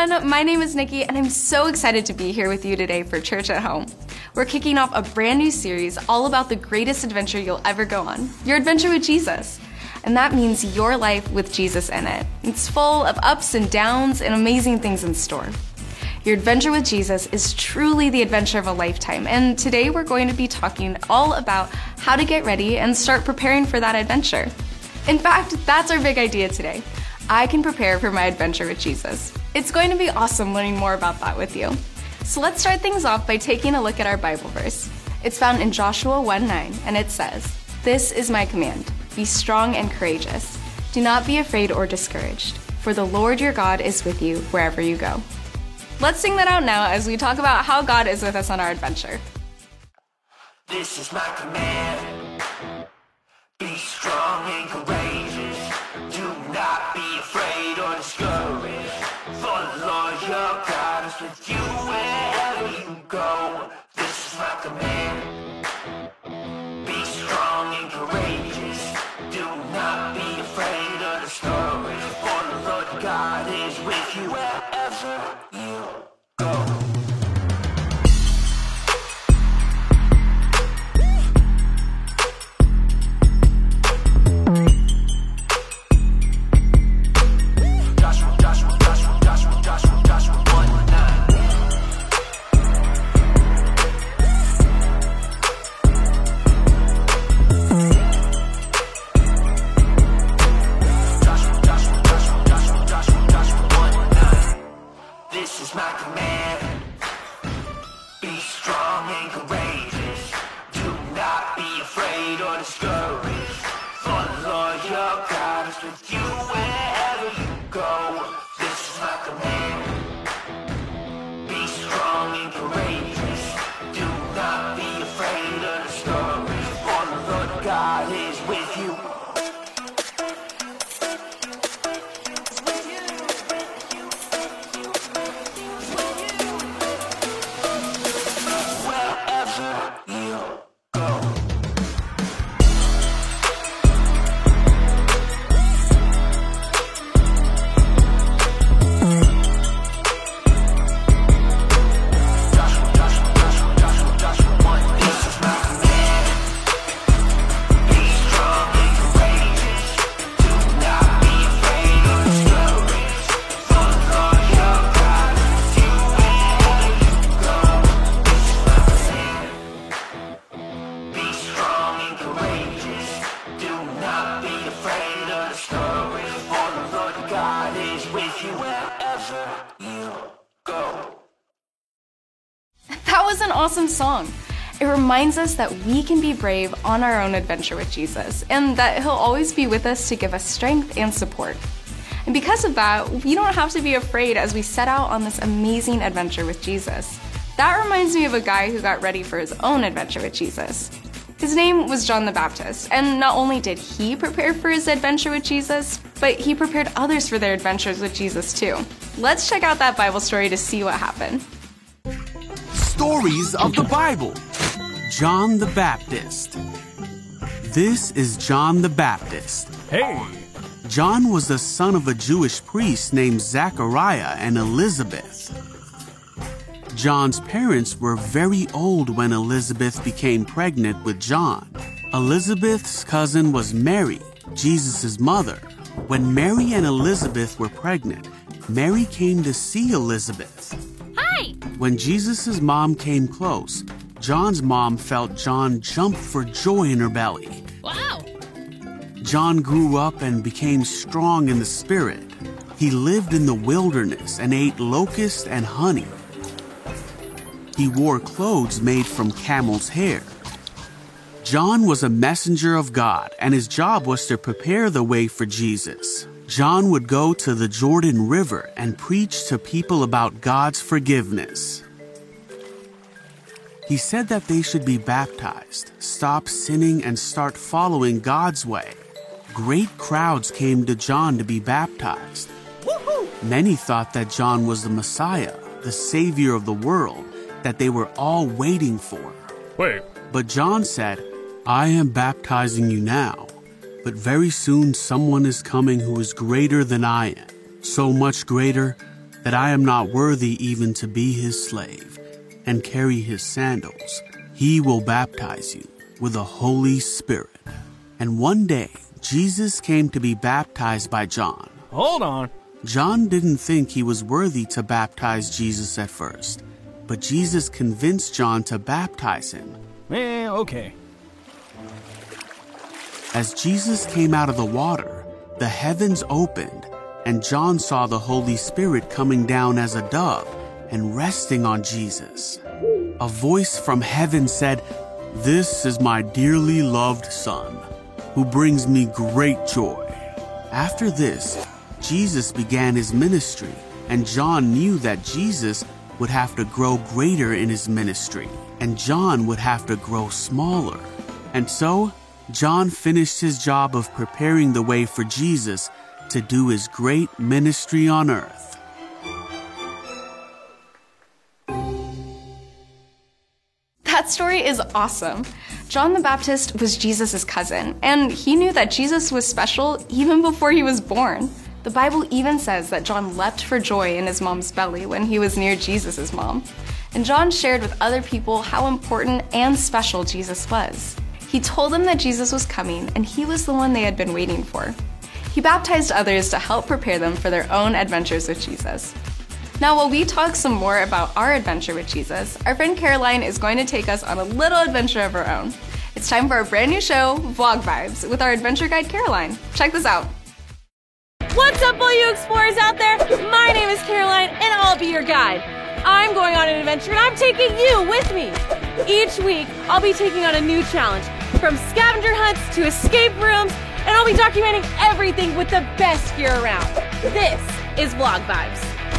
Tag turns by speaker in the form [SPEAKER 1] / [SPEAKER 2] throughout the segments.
[SPEAKER 1] everyone, my name is Nikki and I'm so excited to be here with you today for Church at Home. We're kicking off a brand new series all about the greatest adventure you'll ever go on, your adventure with Jesus. And that means your life with Jesus in it. It's full of ups and downs and amazing things in store. Your adventure with Jesus is truly the adventure of a lifetime, and today we're going to be talking all about how to get ready and start preparing for that adventure. In fact, that's our big idea today. I can prepare for my adventure with Jesus. It's going to be awesome learning more about that with you. So let's start things off by taking a look at our Bible verse. It's found in Joshua 1:9, and it says, "This is my command, be strong and courageous. Do not be afraid or discouraged, for the Lord your God is with you wherever you go." Let's sing that out now as we talk about how God is with us on our adventure.
[SPEAKER 2] This is my command, be strong and courageous. Do not be afraid or discouraged, for the Lord your God is with you wherever you go. This is my command, be strong and courageous. Do not be afraid or discouraged, for the Lord God is with you wherever you go. This is my command, be strong and courageous. Do not be afraid or discouraged, for the Lord your God is with you wherever you go. This is my command, be strong and courageous. Do not be afraid or discouraged, for the Lord God is with you.
[SPEAKER 1] That was an awesome song. It reminds us that we can be brave on our own adventure with Jesus, and that He'll always be with us to give us strength and support. And because of that, we don't have to be afraid as we set out on this amazing adventure with Jesus. That reminds me of a guy who got ready for his own adventure with Jesus. His name was John the Baptist, and not only did he prepare for his adventure with Jesus, but he prepared others for their adventures with Jesus too. Let's check out that Bible story to see what happened.
[SPEAKER 3] Stories of the Bible. John the Baptist. This is John the Baptist.
[SPEAKER 4] Hey!
[SPEAKER 3] John was the son of a Jewish priest named Zachariah and Elizabeth. John's parents were very old when Elizabeth became pregnant with John. Elizabeth's cousin was Mary, Jesus' mother. When Mary and Elizabeth were pregnant, Mary came to see Elizabeth.
[SPEAKER 5] Hi!
[SPEAKER 3] When Jesus' mom came close, John's mom felt John jump for joy in her belly.
[SPEAKER 5] Wow!
[SPEAKER 3] John grew up and became strong in the spirit. He lived in the wilderness and ate locusts and honey. He wore clothes made from camel's hair. John was a messenger of God, and his job was to prepare the way for Jesus. John would go to the Jordan River and preach to people about God's forgiveness. He said that they should be baptized, stop sinning, and start following God's way. Great crowds came to John to be baptized.
[SPEAKER 5] Woohoo!
[SPEAKER 3] Many thought that John was the Messiah, the Savior of the world, that they were all waiting for.
[SPEAKER 4] Wait.
[SPEAKER 3] But John said, "I am baptizing you now, but very soon someone is coming who is greater than I am, so much greater that I am not worthy even to be his slave and carry his sandals. He will baptize you with the Holy Spirit. And one day, Jesus came to be baptized by John.
[SPEAKER 4] Hold on.
[SPEAKER 3] John didn't think he was worthy to baptize Jesus at first, but Jesus convinced John to baptize him.
[SPEAKER 4] Okay.
[SPEAKER 3] As Jesus came out of the water, the heavens opened, and John saw the Holy Spirit coming down as a dove and resting on Jesus. A voice from heaven said, "This is my dearly loved Son, who brings me great joy." After this, Jesus began his ministry, and John knew that Jesus would have to grow greater in his ministry, and John would have to grow smaller. And so, John finished his job of preparing the way for Jesus to do his great ministry on earth.
[SPEAKER 1] That story is awesome. John the Baptist was Jesus' cousin, and he knew that Jesus was special even before he was born. The Bible even says that John leapt for joy in his mom's belly when he was near Jesus' mom. And John shared with other people how important and special Jesus was. He told them that Jesus was coming, and he was the one they had been waiting for. He baptized others to help prepare them for their own adventures with Jesus. Now, while we talk some more about our adventure with Jesus, our friend Caroline is going to take us on a little adventure of her own. It's time for our brand new show, Vlog Vibes, with our adventure guide, Caroline. Check this out.
[SPEAKER 5] What's up, all you explorers out there? My name is Caroline, and I'll be your guide. I'm going on an adventure, and I'm taking you with me. Each week, I'll be taking on a new challenge, from scavenger hunts to escape rooms, and I'll be documenting everything with the best gear around. This is Vlog Vibes.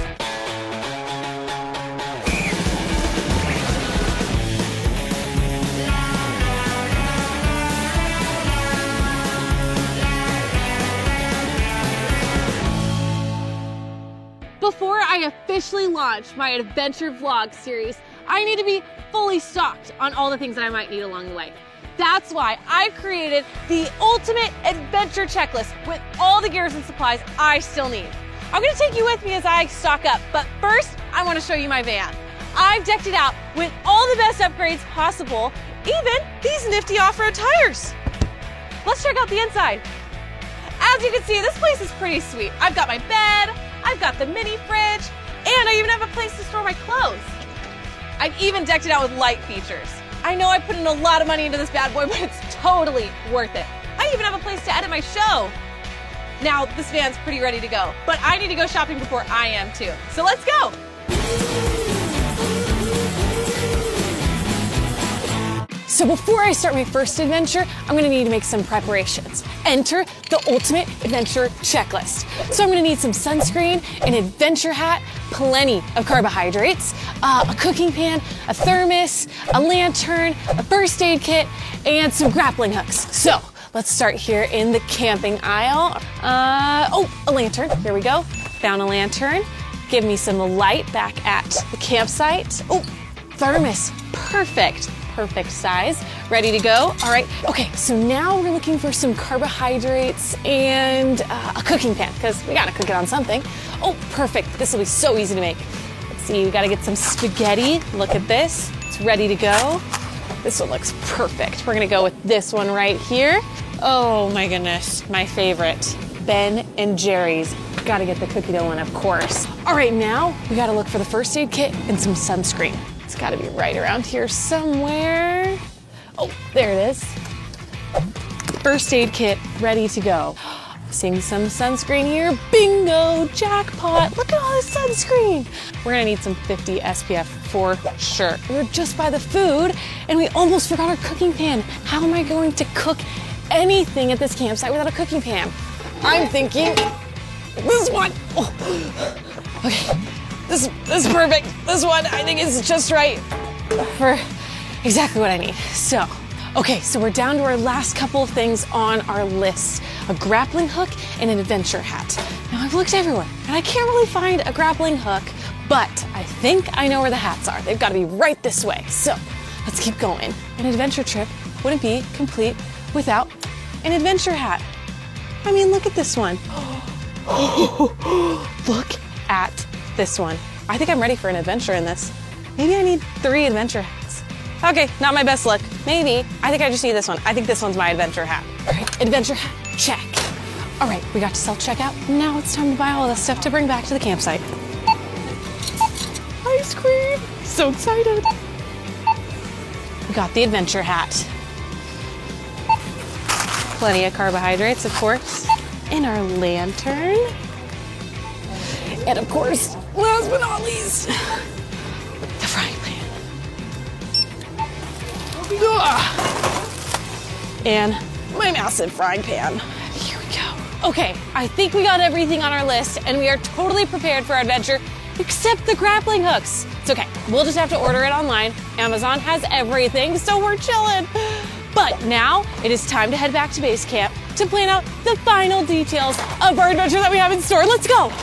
[SPEAKER 5] Before I officially launch my adventure vlog series, I need to be fully stocked on all the things that I might need along the way. That's why I created the ultimate adventure checklist with all the gears and supplies I still need. I'm gonna take you with me as I stock up, but first, I wanna show you my van. I've decked it out with all the best upgrades possible, even these nifty off-road tires. Let's check out the inside. As you can see, this place is pretty sweet. I've got my bed, I've got the mini fridge, and I even have a place to store my clothes. I've even decked it out with light features. I know I put in a lot of money into this bad boy, but it's totally worth it. I even have a place to edit my show. Now, this van's pretty ready to go, but I need to go shopping before I am too. So let's go. So before I start my first adventure, I'm gonna need to make some preparations. Enter the ultimate adventure checklist. So I'm gonna need some sunscreen, an adventure hat, plenty of carbohydrates, a cooking pan, a thermos, a lantern, a first aid kit, and some grappling hooks. So let's start here in the camping aisle. A lantern, here we go. Found a lantern. Give me some light back at the campsite. Oh, thermos, perfect size, ready to go. All right, okay, so now we're looking for some carbohydrates and a cooking pan, because we gotta cook it on something. Oh, perfect, this will be so easy to make. Let's see, we gotta get some spaghetti. Look at this, it's ready to go. This one looks perfect. We're gonna go with this one right here. Oh my goodness, my favorite, Ben and Jerry's. Gotta get the cookie dough one, of course. All right, now we gotta look for the first aid kit and some sunscreen. It's gotta be right around here somewhere. Oh, there it is. First aid kit, ready to go. Seeing some sunscreen here. Bingo, jackpot. Look at all this sunscreen. We're gonna need some 50 SPF for sure. We were just by the food and we almost forgot our cooking pan. How am I going to cook anything at this campsite without a cooking pan? I'm thinking this one. Oh. Okay. This is perfect. This one, I think, is just right for exactly what I need. So, okay, so we're down to our last couple of things on our list. A grappling hook and an adventure hat. Now, I've looked everywhere, and I can't really find a grappling hook, but I think I know where the hats are. They've got to be right this way. So, let's keep going. An adventure trip wouldn't be complete without an adventure hat. I mean, look at this one. Look at this one. I think I'm ready for an adventure in this. Maybe I need 3 adventure hats. Okay, not my best look. Maybe. I think I just need this one. I think this one's my adventure hat. All right, adventure hat, check. All right, we got to self-checkout. Now it's time to buy all this stuff to bring back to the campsite. Ice cream! So excited. We got the adventure hat. Plenty of carbohydrates, of course. And our lantern. And of course, last but not least, the frying pan. And my massive frying pan. Here we go. Okay, I think we got everything on our list and we are totally prepared for our adventure, except the grappling hooks. It's okay, we'll just have to order it online. Amazon has everything, so we're chilling. But now it is time to head back to base camp to plan out the final details of our adventure that we have in store. Let's go.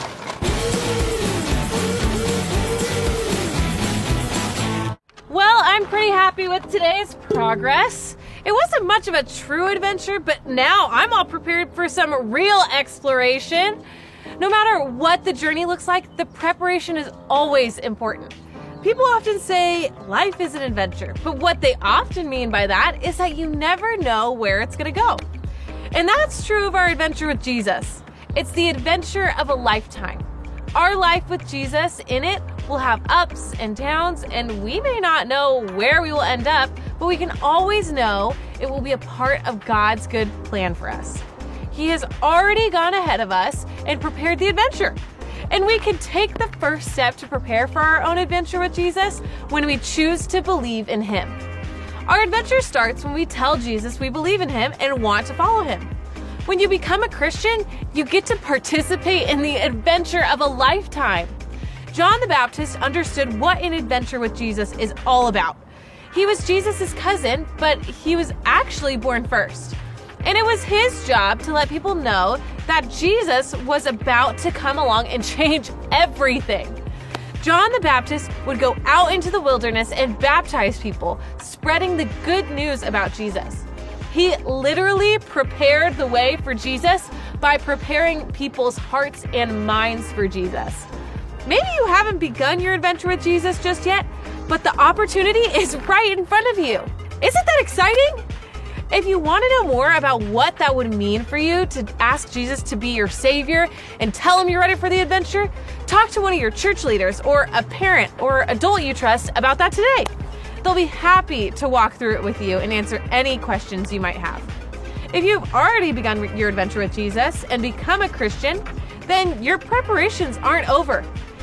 [SPEAKER 5] Well, I'm pretty happy with today's progress. It wasn't much of a true adventure, but now I'm all prepared for some real exploration. No matter what the journey looks like, the preparation is always important. People often say life is an adventure, but what they often mean by that is that you never know where it's going to go. And that's true of our adventure with Jesus. It's the adventure of a lifetime. Our life with Jesus in it will have ups and downs, and we may not know where we will end up, but we can always know it will be a part of God's good plan for us. He has already gone ahead of us and prepared the adventure. And we can take the first step to prepare for our own adventure with Jesus when we choose to believe in Him. Our adventure starts when we tell Jesus we believe in Him and want to follow Him. When you become a Christian, you get to participate in the adventure of a lifetime. John the Baptist understood what an adventure with Jesus is all about. He was Jesus' cousin, but he was actually born first. And it was his job to let people know that Jesus was about to come along and change everything. John the Baptist would go out into the wilderness and baptize people, spreading the good news about Jesus. He literally prepared the way for Jesus by preparing people's hearts and minds for Jesus. Maybe you haven't begun your adventure with Jesus just yet, but the opportunity is right in front of you. Isn't that exciting? If you want to know more about what that would mean for you to ask Jesus to be your Savior and tell Him you're ready for the adventure, talk to one of your church leaders or a parent or adult you trust about that today. They'll be happy to walk through it with you and answer any questions you might have. If you've already begun your adventure with Jesus and become a Christian, then your preparations aren't over.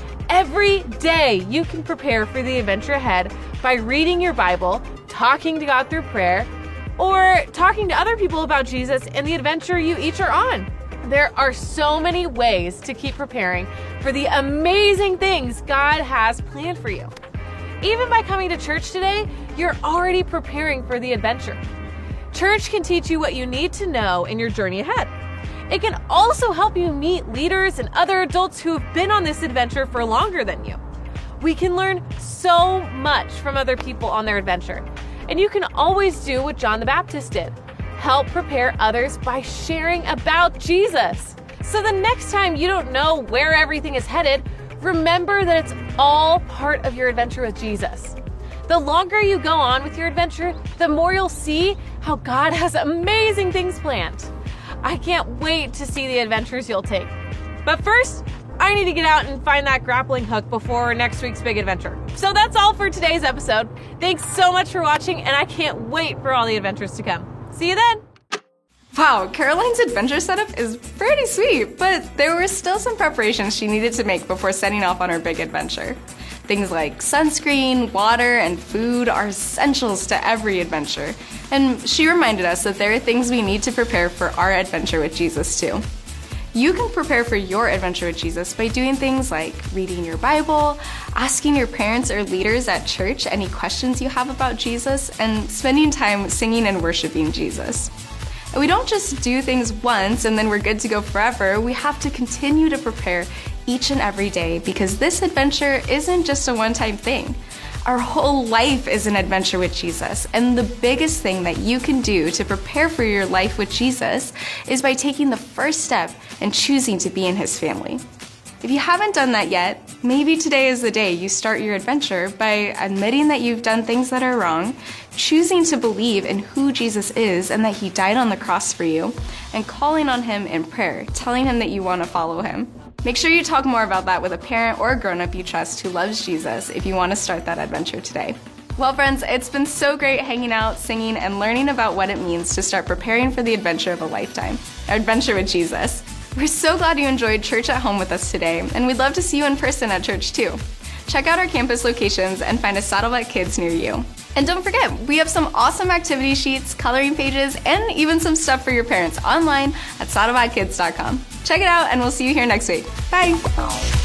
[SPEAKER 5] Every day you can prepare for the adventure ahead by reading your Bible, talking to God through prayer, or talking to other people about Jesus and the adventure you each are on. There are so many ways to keep preparing for the amazing things God has planned for you. Even by coming to church today, you're already preparing for the adventure. Church can teach you what you need to know in your journey ahead. It can also help you meet leaders and other adults who have been on this adventure for longer than you. We can learn so much from other people on their adventure. And you can always do what John the Baptist did. Help prepare others by sharing about Jesus. So the next time you don't know where everything is headed, remember that it's all part of your adventure with Jesus. The longer you go on with your adventure, the more you'll see how God has amazing things planned. I can't wait to see the adventures you'll take. But first, I need to get out and find that grappling hook before next week's big adventure. So that's all for today's episode. Thanks so much for watching, and I can't wait for all the adventures to come. See you then!
[SPEAKER 1] Wow, Caroline's adventure setup is pretty sweet, but there were still some preparations she needed to make before setting off on her big adventure. Things like sunscreen, water, and food are essentials to every adventure. And she reminded us that there are things we need to prepare for our adventure with Jesus too. You can prepare for your adventure with Jesus by doing things like reading your Bible, asking your parents or leaders at church any questions you have about Jesus, and spending time singing and worshiping Jesus. And we don't just do things once and then we're good to go forever. We have to continue to prepare each and every day because this adventure isn't just a one-time thing. Our whole life is an adventure with Jesus, and the biggest thing that you can do to prepare for your life with Jesus is by taking the first step and choosing to be in His family. If you haven't done that yet, Maybe today is the day you start your adventure by admitting that you've done things that are wrong, choosing to believe in who Jesus is and that he died on the cross for you, and calling on him in prayer, telling him that you want to follow him. Make sure you talk more about that with a parent or a grown-up you trust who loves Jesus if you want to start that adventure today. Well, friends, it's been so great hanging out, singing, and learning about what it means to start preparing for the adventure of a lifetime, our adventure with Jesus. We're so glad you enjoyed Church at Home with us today, and we'd love to see you in person at church too. Check out our campus locations and find a Saddleback Kids near you. And don't forget, we have some awesome activity sheets, coloring pages, and even some stuff for your parents online at saddlebackkids.com. Check it out, and we'll see you here next week. Bye!